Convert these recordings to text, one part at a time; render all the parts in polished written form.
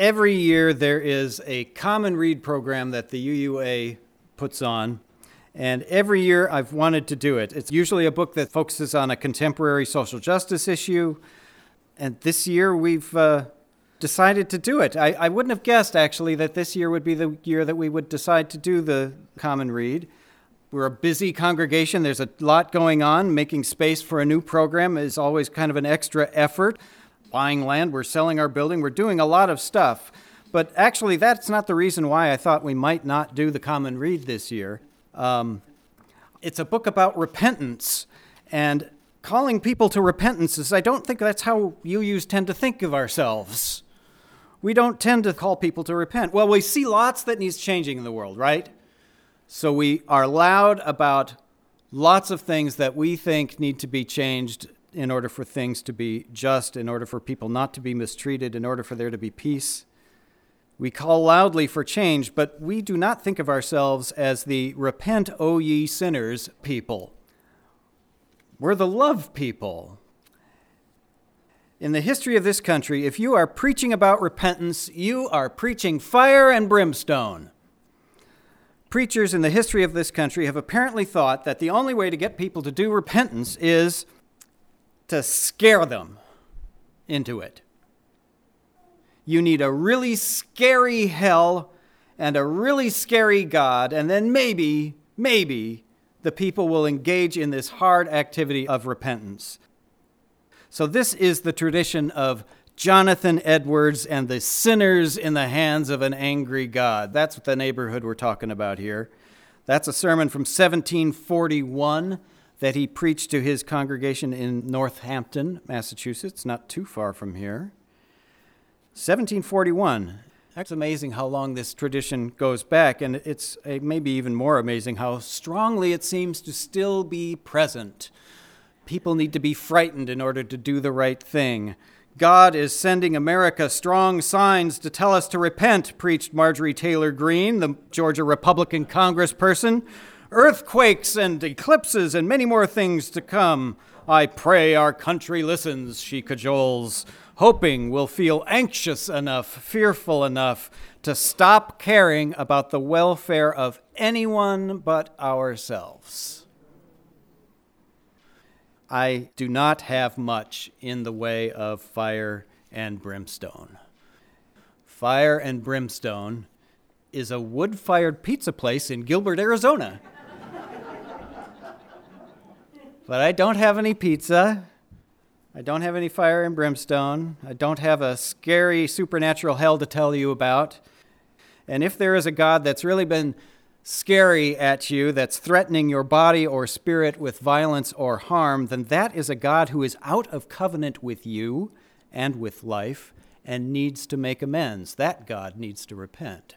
Every year there is a common read program that the UUA puts on, and every year I've wanted to do it. It's usually a book that focuses on a contemporary social justice issue, and this year we've decided to do it. I wouldn't have guessed, actually, that this year would be the year that we would decide to do the common read. We're a busy congregation. There's a lot going on. Making space for a new program is always kind of an extra effort. Buying land, we're selling our building, we're doing a lot of stuff. But actually, that's not the reason why I thought we might not do the common read this year. It's a book about repentance, and calling people to repentance is, I don't think that's how UUs tend to think of ourselves. We don't tend to call people to repent. Well, we see lots that needs changing in the world, right? So we are loud about lots of things that we think need to be changed in order for things to be just, in order for people not to be mistreated, in order for there to be peace. We call loudly for change, but we do not think of ourselves as the repent, O ye sinners people. We're the love people. In the history of this country, if you are preaching about repentance, you are preaching fire and brimstone. Preachers in the history of this country have apparently thought that the only way to get people to do repentance is to scare them into it. You need a really scary hell and a really scary God, and then maybe the people will engage in this hard activity of repentance. So this is the tradition of Jonathan Edwards and the sinners in the hands of an angry God. That's what the neighborhood we're talking about here. That's a sermon from 1741 that he preached to his congregation in Northampton, Massachusetts, not too far from here. 1741. That's amazing how long this tradition goes back, and it's maybe even more amazing how strongly it seems to still be present. People need to be frightened in order to do the right thing. God is sending America strong signs to tell us to repent, preached Marjorie Taylor Greene, the Georgia Republican congressperson. Earthquakes and eclipses and many more things to come. I pray our country listens, she cajoles, hoping we'll feel anxious enough, fearful enough to stop caring about the welfare of anyone but ourselves. I do not have much in the way of fire and brimstone. Fire and Brimstone is a wood-fired pizza place in Gilbert, Arizona. But I don't have any pizza. I don't have any fire and brimstone. I don't have a scary supernatural hell to tell you about. And if there is a God that's really been scary at you, that's threatening your body or spirit with violence or harm, then that is a God who is out of covenant with you and with life and needs to make amends. That God needs to repent.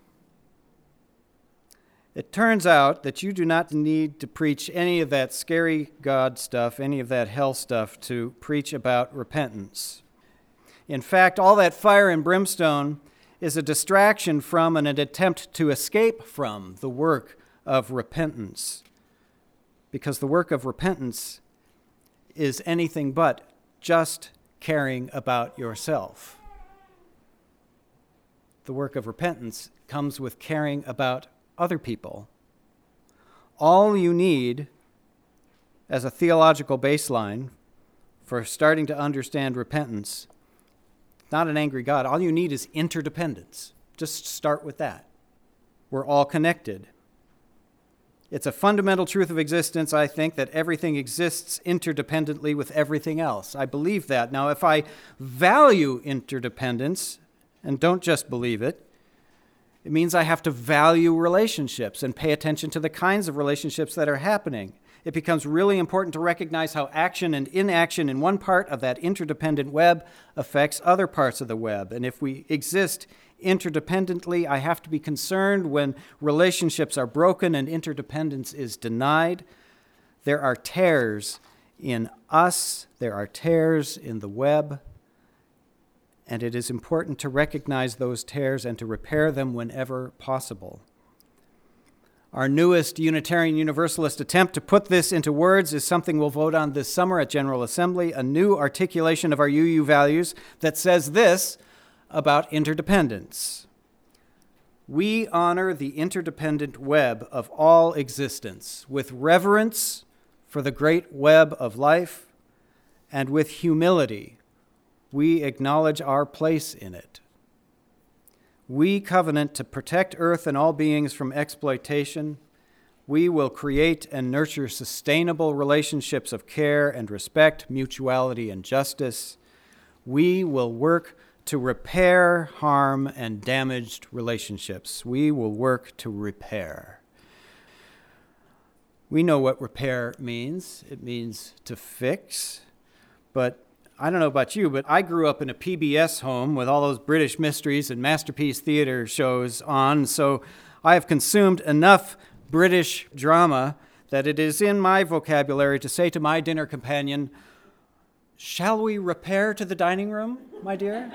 It turns out that you do not need to preach any of that scary God stuff, any of that hell stuff, to preach about repentance. In fact, all that fire and brimstone is a distraction from and an attempt to escape from the work of repentance. Because the work of repentance is anything but just caring about yourself. The work of repentance comes with caring about other people. All you need as a theological baseline for starting to understand repentance, not an angry God, all you need is interdependence. Just start with that. We're all connected. It's a fundamental truth of existence, I think, that everything exists interdependently with everything else. I believe that. Now, if I value interdependence, and don't just believe it, it means I have to value relationships and pay attention to the kinds of relationships that are happening. It becomes really important to recognize how action and inaction in one part of that interdependent web affects other parts of the web. And if we exist interdependently, I have to be concerned when relationships are broken and interdependence is denied. There are tears in us, there are tears in the web, and it is important to recognize those tears and to repair them whenever possible. Our newest Unitarian Universalist attempt to put this into words is something we'll vote on this summer at General Assembly, a new articulation of our UU values that says this: about interdependence. We honor the interdependent web of all existence with reverence for the great web of life, and with humility, we acknowledge our place in it. We covenant to protect Earth and all beings from exploitation. We will create and nurture sustainable relationships of care and respect, mutuality and justice. We will work to repair harm and damaged relationships. We will work to repair. We know what repair means. It means to fix. But I don't know about you, but I grew up in a PBS home with all those British mysteries and Masterpiece Theater shows on, so I have consumed enough British drama that it is in my vocabulary to say to my dinner companion, "Shall we repair to the dining room, my dear?"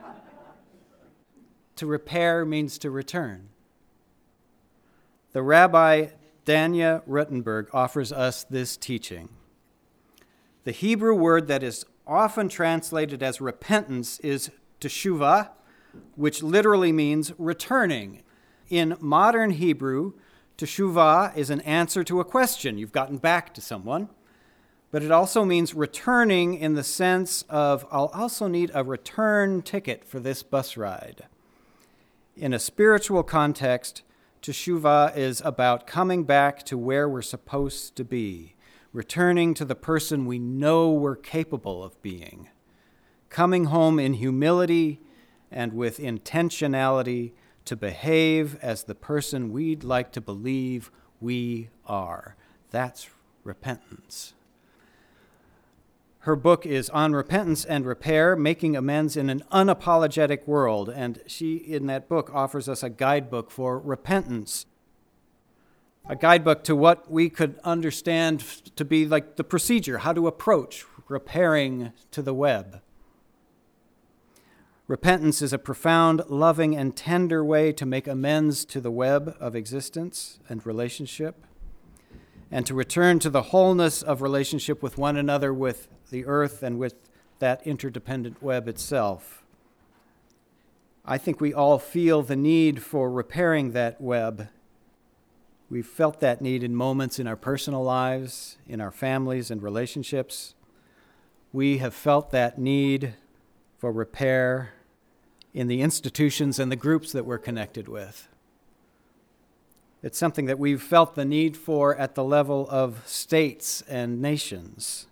To repair means to return. The Rabbi Danya Ruttenberg offers us this teaching. The Hebrew word that is often translated as repentance is teshuvah, which literally means returning. In modern Hebrew, teshuvah is an answer to a question. You've gotten back to someone. But it also means returning in the sense of, I'll also need a return ticket for this bus ride. In a spiritual context, teshuvah is about coming back to where we're supposed to be, returning to the person we know we're capable of being, coming home in humility and with intentionality to behave as the person we'd like to believe we are. That's repentance. Her book is On Repentance and Repair, Making Amends in an Unapologetic World, and she, in that book, offers us a guidebook for repentance, a guidebook to what we could understand to be like the procedure, how to approach repairing to the web. Repentance is a profound, loving, and tender way to make amends to the web of existence and relationship, and to return to the wholeness of relationship with one another, with the earth, and with that interdependent web itself. I think we all feel the need for repairing that web. We've felt that need in moments in our personal lives, in our families and relationships. We have felt that need for repair in the institutions and the groups that we're connected with. It's something that we've felt the need for at the level of states and nations.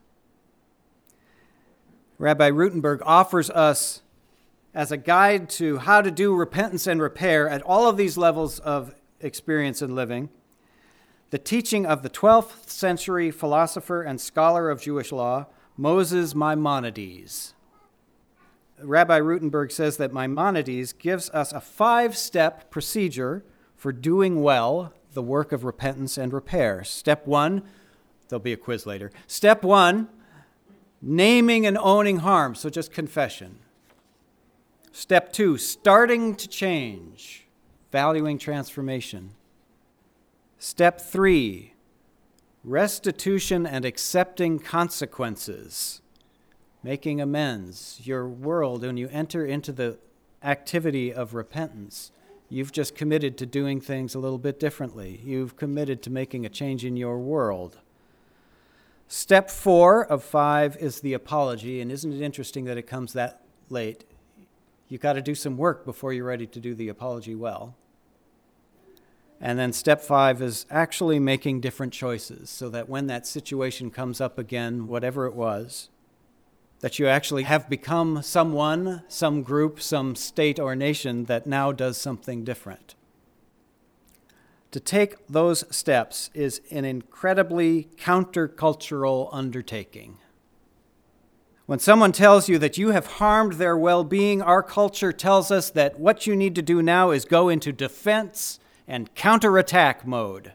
Rabbi Ruttenberg offers us as a guide to how to do repentance and repair at all of these levels of experience and living, the teaching of the 12th century philosopher and scholar of Jewish law, Moses Maimonides. Rabbi Ruttenberg says that Maimonides gives us a 5-step procedure for doing well the work of repentance and repair. Step 1, there'll be a quiz later. Step 1, naming and owning harm, so just confession. Step 2, starting to change, valuing transformation. Step 3, restitution and accepting consequences, making amends. Your world, when you enter into the activity of repentance, you've just committed to doing things a little bit differently. You've committed to making a change in your world. Step 4 of 5 is the apology, and isn't it interesting that it comes that late? You've got to do some work before you're ready to do the apology well. And then step 5 is actually making different choices so that when that situation comes up again, whatever it was, that you actually have become someone, some group, some state or nation that now does something different. To take those steps is an incredibly countercultural undertaking. When someone tells you that you have harmed their well-being, our culture tells us that what you need to do now is go into defense and counterattack mode.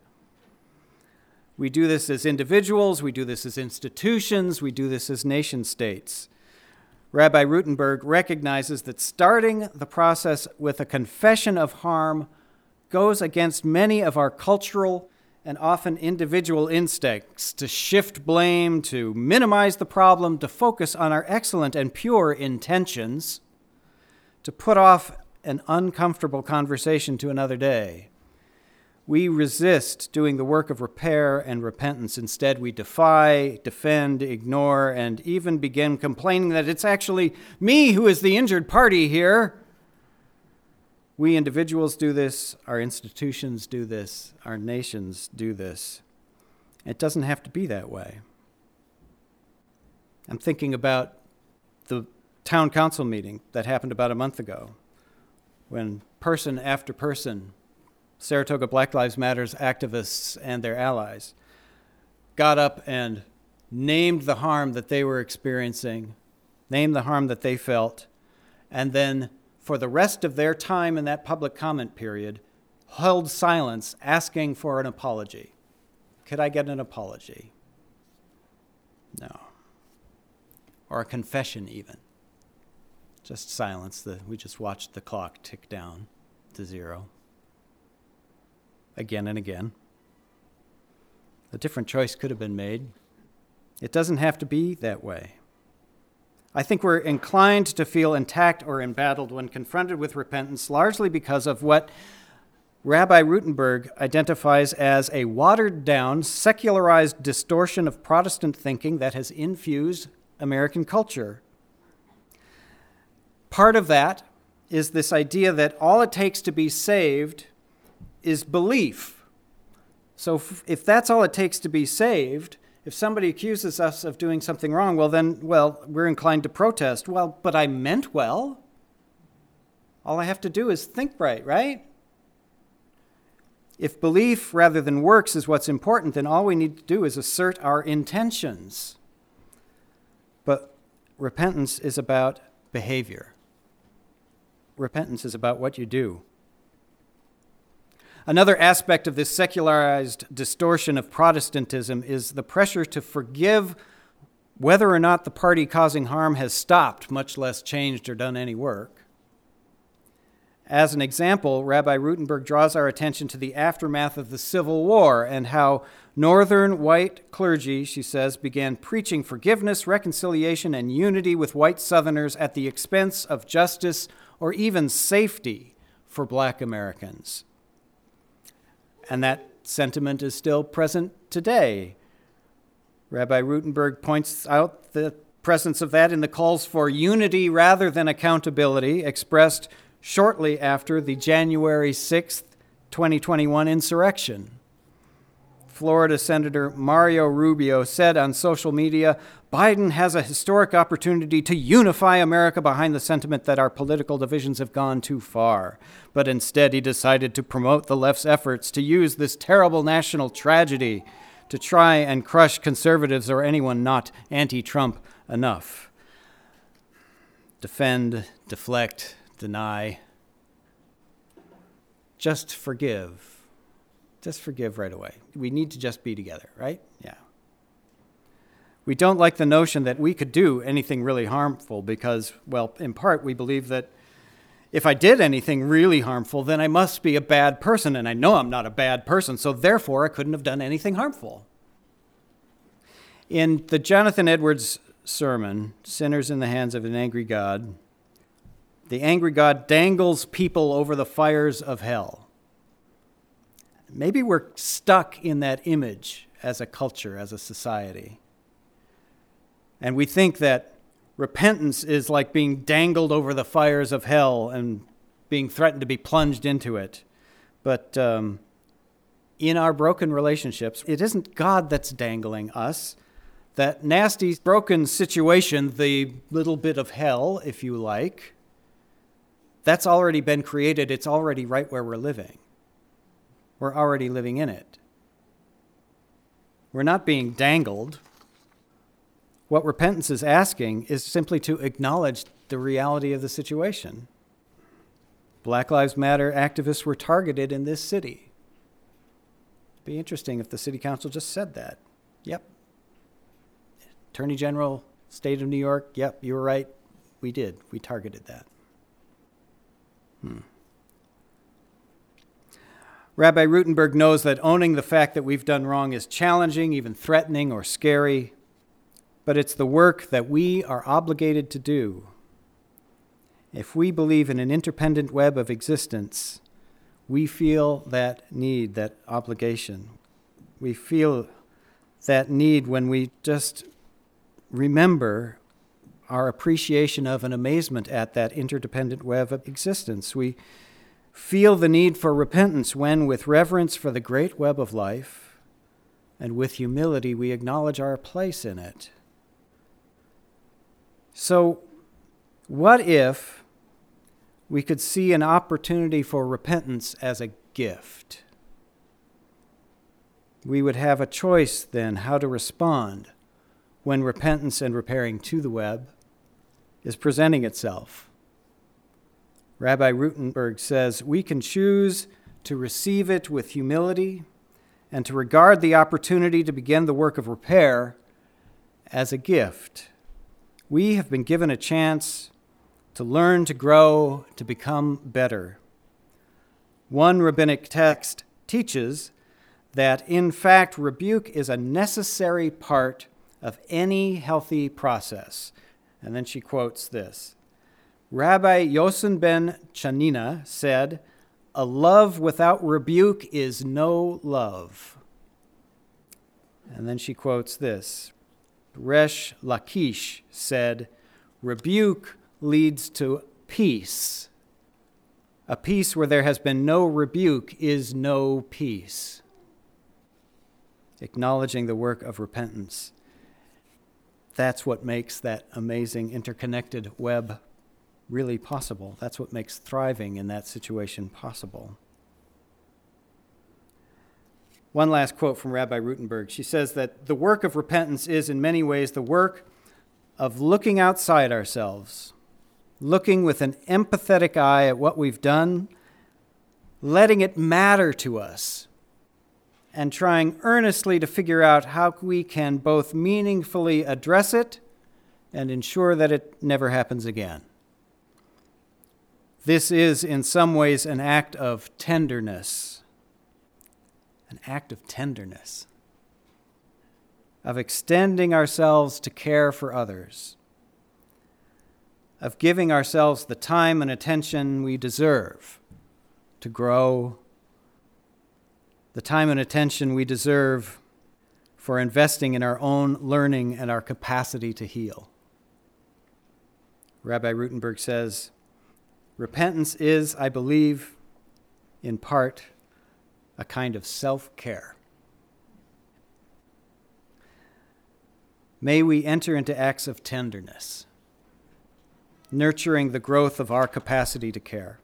We do this as individuals, we do this as institutions, we do this as nation states. Rabbi Ruttenberg recognizes that starting the process with a confession of harm goes against many of our cultural and often individual instincts to shift blame, to minimize the problem, to focus on our excellent and pure intentions, to put off an uncomfortable conversation to another day. We resist doing the work of repair and repentance. Instead, we defy, defend, ignore, and even begin complaining that it's actually me who is the injured party here. We individuals do this, our institutions do this, our nations do this. It doesn't have to be that way. I'm thinking about the town council meeting that happened about a month ago, when person after person, Saratoga Black Lives Matter activists and their allies, got up and named the harm that they were experiencing, named the harm that they felt, and then for the rest of their time in that public comment period, held silence, asking for an apology. Could I get an apology? No. Or a confession even. Just silence. We just watched the clock tick down to 0. Again and again. A different choice could have been made. It doesn't have to be that way. I think we're inclined to feel intact or embattled when confronted with repentance, largely because of what Rabbi Rutenberg identifies as a watered-down, secularized distortion of Protestant thinking that has infused American culture. Part of that is this idea that all it takes to be saved is belief. So if that's all it takes to be saved, if somebody accuses us of doing something wrong, we're inclined to protest. Well, but I meant well. All I have to do is think right? If belief rather than works is what's important, then all we need to do is assert our intentions. But repentance is about behavior. Repentance is about what you do. Another aspect of this secularized distortion of Protestantism is the pressure to forgive whether or not the party causing harm has stopped, much less changed or done any work. As an example, Rabbi Rutenberg draws our attention to the aftermath of the Civil War and how northern white clergy, she says, began preaching forgiveness, reconciliation, and unity with white Southerners at the expense of justice or even safety for Black Americans. And that sentiment is still present today. Rabbi Rutenberg points out the presence of that in the calls for unity rather than accountability expressed shortly after the January 6th, 2021 insurrection. Florida Senator Mario Rubio said on social media, Biden has a historic opportunity to unify America behind the sentiment that our political divisions have gone too far. But instead, he decided to promote the left's efforts to use this terrible national tragedy to try and crush conservatives or anyone not anti-Trump enough. Defend, deflect, deny. Just forgive. Just forgive right away. We need to just be together, right? Yeah. We don't like the notion that we could do anything really harmful because, well, in part, we believe that if I did anything really harmful, then I must be a bad person, and I know I'm not a bad person, so therefore I couldn't have done anything harmful. In the Jonathan Edwards sermon, Sinners in the Hands of an Angry God, the angry God dangles people over the fires of hell. Maybe we're stuck in that image as a culture, as a society. And we think that repentance is like being dangled over the fires of hell and being threatened to be plunged into it. But in our broken relationships, it isn't God that's dangling us. That nasty, broken situation, the little bit of hell, if you like, that's already been created. It's already right where we're living. We're already living in it. We're not being dangled. What repentance is asking is simply to acknowledge the reality of the situation. Black Lives Matter activists were targeted in this city. It'd be interesting if the city council just said that. Yep. Attorney General, State of New York, yep, you were right. We did. We targeted that. Rabbi Rutenberg knows that owning the fact that we've done wrong is challenging, even threatening or scary, but it's the work that we are obligated to do. If we believe in an interdependent web of existence, we feel that need, that obligation. We feel that need when we just remember our appreciation of and amazement at that interdependent web of existence. We feel the need for repentance when, with reverence for the great web of life and with humility, we acknowledge our place in it. So, what if we could see an opportunity for repentance as a gift? We would have a choice then how to respond when repentance and repairing to the web is presenting itself. Rabbi Rutenberg says, we can choose to receive it with humility and to regard the opportunity to begin the work of repair as a gift. We have been given a chance to learn, to grow, to become better. One rabbinic text teaches that, in fact, rebuke is a necessary part of any healthy process. And then she quotes this. Rabbi Yosin ben Chanina said, "A love without rebuke is no love." And then she quotes this. Resh Lakish said, "Rebuke leads to peace. A peace where there has been no rebuke is no peace." Acknowledging the work of repentance. That's what makes that amazing interconnected web really possible. That's what makes thriving in that situation possible. One last quote from Rabbi Rutenberg. She says that the work of repentance is in many ways the work of looking outside ourselves, looking with an empathetic eye at what we've done, letting it matter to us, and trying earnestly to figure out how we can both meaningfully address it and ensure that it never happens again. This is, in some ways, an act of tenderness. An act of tenderness. Of extending ourselves to care for others. Of giving ourselves the time and attention we deserve to grow. The time and attention we deserve for investing in our own learning and our capacity to heal. Rabbi Rutenberg says, repentance is, I believe, in part, a kind of self-care. May we enter into acts of tenderness, nurturing the growth of our capacity to care.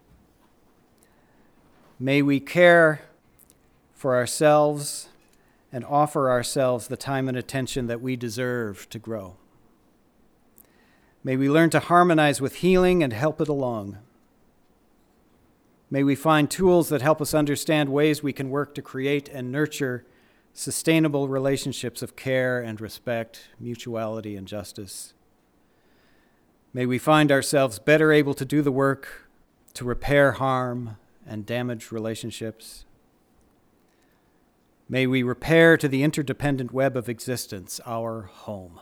May we care for ourselves and offer ourselves the time and attention that we deserve to grow. May we learn to harmonize with healing and help it along. May we find tools that help us understand ways we can work to create and nurture sustainable relationships of care and respect, mutuality and justice. May we find ourselves better able to do the work to repair harm and damaged relationships. May we repair to the interdependent web of existence, our home.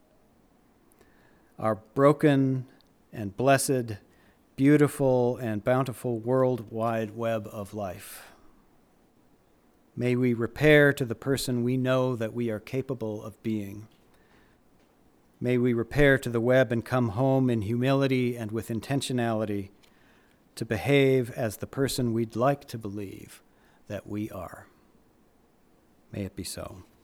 Our broken and blessed, beautiful and bountiful worldwide web of life. May we repair to the person we know that we are capable of being. May we repair to the web and come home in humility and with intentionality to behave as the person we'd like to believe that we are. May it be so.